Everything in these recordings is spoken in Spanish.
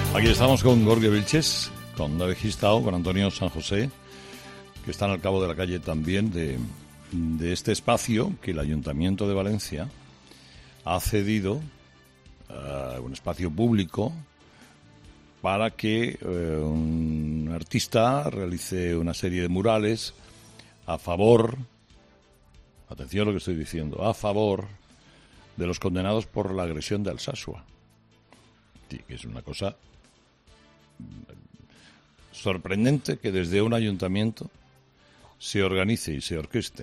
Aquí estamos con Jorge Vilches, con David Gistao, con Antonio San José, que están al cabo de la calle también de este espacio que el Ayuntamiento de Valencia ha cedido, un espacio público, para que un artista realice una serie de murales a favor, atención a lo que estoy diciendo, a favor de los condenados por la agresión de Alsasua. Sí, que es una cosa sorprendente que desde un ayuntamiento se organice y se orqueste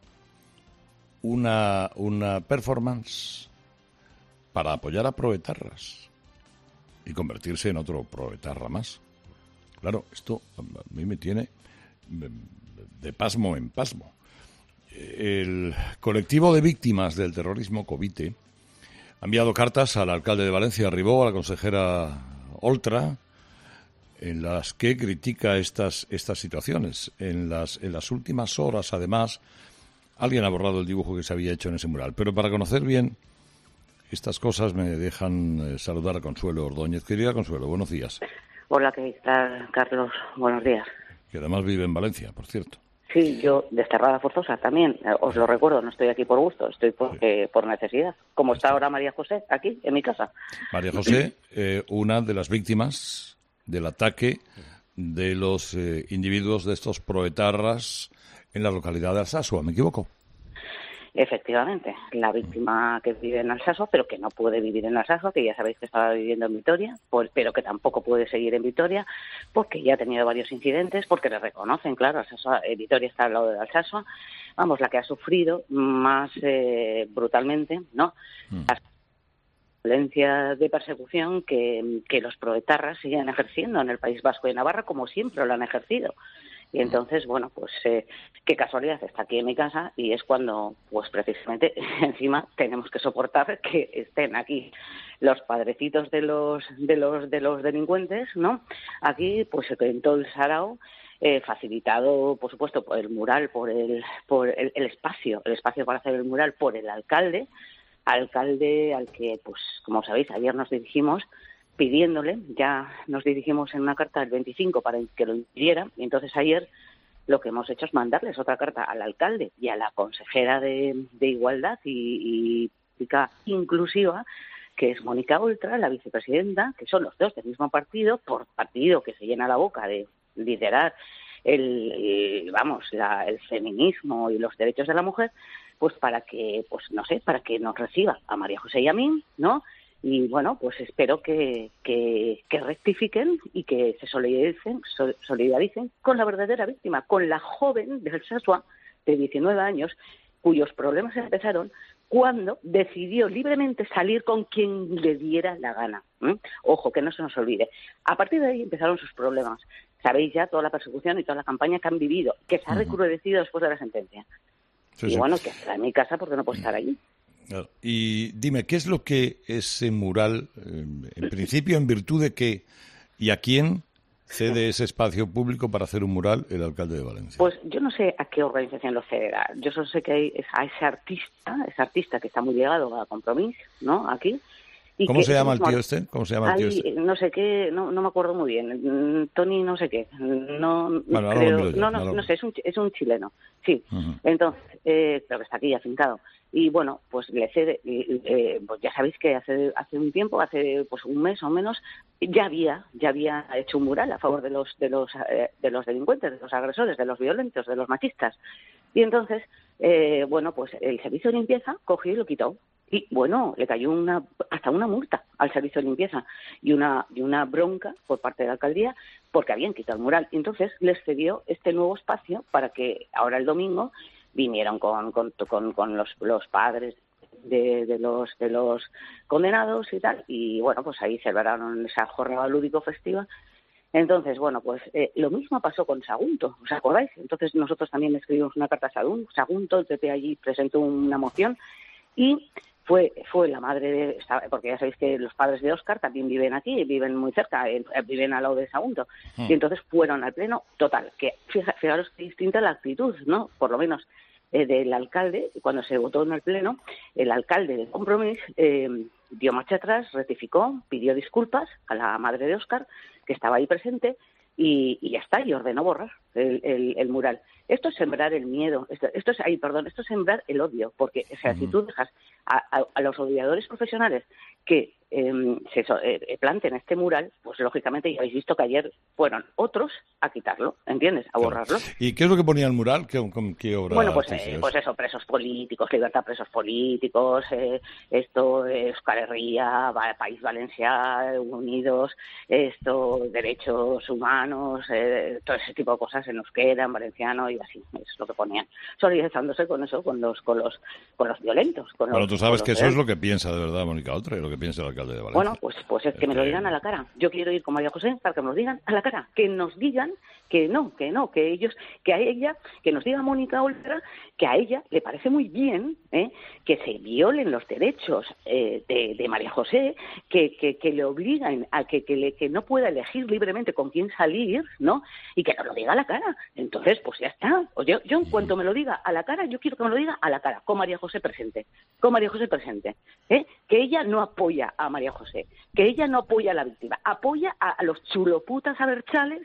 una performance para apoyar a proetarras y convertirse en otro proetarra más. Claro, esto a mí me tiene de pasmo en pasmo. El colectivo de víctimas del terrorismo, COVITE, ha enviado cartas al alcalde de Valencia, Ribó, a la consejera Oltra, en las que critica estas situaciones. En las últimas horas, además, alguien ha borrado el dibujo que se había hecho en ese mural. Pero para conocer bien estas cosas me dejan saludar a Consuelo Ordóñez. Querida Consuelo, buenos días. Hola, ¿qué tal, Carlos? Buenos días. Que además vive en Valencia, por cierto. Sí, yo desterrada forzosa también, os lo recuerdo, no estoy aquí por gusto, estoy por necesidad. Como está ahora María José, aquí, en mi casa. María José, una de las víctimas del ataque de los individuos de estos proetarras en la localidad de Alsasua, ¿me equivoco? Efectivamente, la víctima que vive en Alsasua, pero que no puede vivir en Alsasua, que ya sabéis que estaba viviendo en Vitoria, pero que tampoco puede seguir en Vitoria, porque ya ha tenido varios incidentes, porque le reconocen, claro, Alsasua, Vitoria está al lado de Alsasua, vamos, la que ha sufrido más brutalmente, ¿no? La violencia de persecución que los proetarras siguen ejerciendo en el País Vasco y Navarra, como siempre lo han ejercido. Y entonces, bueno, pues qué casualidad, está aquí en mi casa y es cuando, pues precisamente, encima tenemos que soportar que estén aquí los padrecitos de los delincuentes, ¿no? Aquí, pues en todo el sarao, facilitado, por supuesto, por el mural, por el espacio para hacer el mural por el alcalde al que, pues, como sabéis, ayer nos dirigimos pidiéndole, ya nos dirigimos en una carta el 25 para que lo impidiera, y entonces ayer lo que hemos hecho es mandarles otra carta al alcalde y a la consejera de Igualdad y Política Inclusiva, que es Mónica Oltra, la vicepresidenta, que son los dos del mismo partido, por partido que se llena la boca de liderar el feminismo y los derechos de la mujer, pues para que, pues no sé, para que nos reciba a María José y a mí, ¿no? Y bueno, pues espero que rectifiquen y que se solidaricen con la verdadera víctima, con la joven de Alsasua de 19 años, cuyos problemas empezaron cuando decidió libremente salir con quien le diera la gana. Ojo, que no se nos olvide. A partir de ahí empezaron sus problemas. Sabéis ya toda la persecución y toda la campaña que han vivido, que se ha recrudecido después de la sentencia. Sí, y bueno, que está en mi casa porque no puede estar allí. Y dime, ¿qué es lo que ese mural, en principio, en virtud de qué y a quién cede ese espacio público para hacer un mural el alcalde de Valencia? Pues yo no sé a qué organización lo cederá. Yo solo sé que hay a ese artista que está muy ligado a Compromís, ¿no? Aquí. Y ¿Cómo se llama el tío este? ¿Cómo se llama el tío este? No sé qué, no me acuerdo muy bien. Tony no sé qué. No sé, es un chileno. Sí. Entonces, pero que está aquí afincado. Y bueno, pues le cede, pues ya sabéis que hace un tiempo, hace pues un mes o menos, ya había hecho un mural a favor de los delincuentes, de los agresores, de los violentos, de los machistas. Y entonces, bueno, pues el servicio de limpieza cogió y lo quitó. Y bueno, le cayó hasta una multa al servicio de limpieza y una bronca por parte de la alcaldía porque habían quitado el mural. Y entonces les cedió este nuevo espacio para que ahora el domingo vinieron con los padres de los condenados y tal. Y bueno, pues ahí celebraron esa jornada lúdico festiva. Entonces, bueno, pues lo mismo pasó con Sagunto, ¿os acordáis? Entonces nosotros también escribimos una carta a Sagunto, el PP allí presentó una moción y fue la madre porque ya sabéis que los padres de Óscar también viven aquí, viven muy cerca, viven al lado de Sagunto. Y entonces fueron al pleno, total, que fijaros qué distinta la actitud, ¿no? Por lo menos del alcalde, cuando se votó en el Pleno, el alcalde de Compromís dio marcha atrás, rectificó, pidió disculpas a la madre de Óscar, que estaba ahí presente, y ya está, y ordenó borrar el mural. Esto es sembrar el miedo, esto es sembrar el odio, porque, o sea, si tú dejas a los odiadores profesionales que planten este mural, pues lógicamente ya habéis visto que ayer fueron otros a quitarlo, ¿entiendes? A borrarlo. ¿Y qué es lo que ponía el mural? ¿Qué obra? Bueno, pues eso, presos políticos, libertad presos políticos, Euskal Herria, País Valencià, Unidos, derechos humanos, todo ese tipo de cosas en euskera, en valenciano y así, es lo que ponían. Solidarizándose con eso, con los violentos. Bueno, tú sabes que eso es lo que piensa de verdad Mónica Oltra, lo que piensa el alcalde de Valencia. Bueno, pues es que me lo digan a la cara. Yo quiero ir con María José para que me lo digan a la cara, que nos digan que no, que ellos, que a ella, que nos diga Mónica Oltra, que a ella le parece muy bien que se violen los derechos de María José, que le obligan a que no pueda elegir libremente con quién salir, ¿no? Y que nos lo diga a la cara. Entonces, pues ya está. Yo en cuanto me lo diga a la cara, yo quiero que me lo diga a la cara, con María José presente. Que ella no apoya a María José, que ella no apoya a la víctima, apoya a los chuloputas abertzales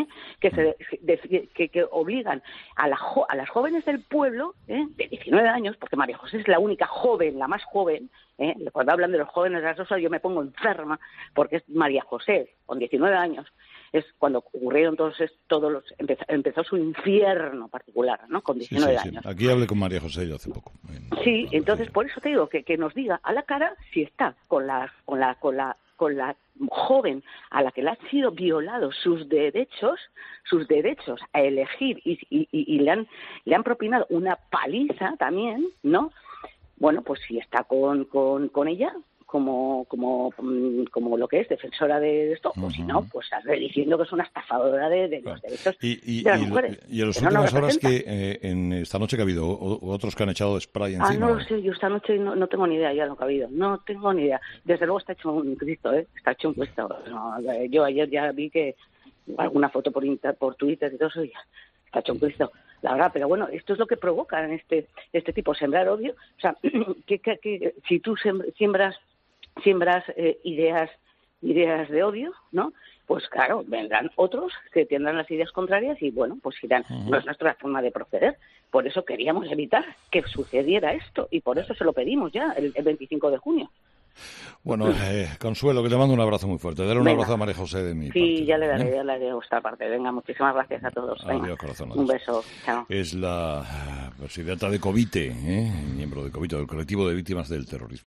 que obligan a las jóvenes del pueblo de 19 años, porque María José es la única joven, la más joven, cuando hablan de los jóvenes de las Rosas yo me pongo enferma, porque es María José, con 19 años, es cuando ocurrieron empezó su infierno particular, ¿no? Con 19 años. Aquí hablé con María José yo hace poco. Sí, entonces por eso te digo que nos diga a la cara si está con la joven a la que le han sido violados sus derechos a elegir y le han propinado una paliza también, ¿no? Bueno, pues si está con ella como lo que es defensora de esto, pues si no, pues sale diciendo que es una estafadora de los derechos de las mujeres. Y en las últimas horas en esta noche que ha habido otros que han echado spray encima. No lo sé, yo esta noche no tengo ni idea ya lo que ha habido, no tengo ni idea. Desde luego está hecho un Cristo, está hecho un Cristo. No, yo ayer ya vi que alguna foto por Twitter y todo eso, ya está hecho un Cristo. La verdad, pero bueno, esto es lo que provoca en este tipo, sembrar odio. O sea, que si tú siembras ideas de odio, ¿no? Pues claro, vendrán otros que tendrán las ideas contrarias y bueno, pues irán. No es nuestra forma de proceder. Por eso queríamos evitar que sucediera esto y por eso se lo pedimos ya el 25 de junio. Bueno, Consuelo, que te mando un abrazo muy fuerte. Dale un abrazo a María José de mi parte. Sí, ya le daré a vuestra parte. Venga, muchísimas gracias a todos. Adiós, corazón. Un beso. Chao. Es la presidenta de COVITE, miembro de COVITE, del colectivo de víctimas del terrorismo.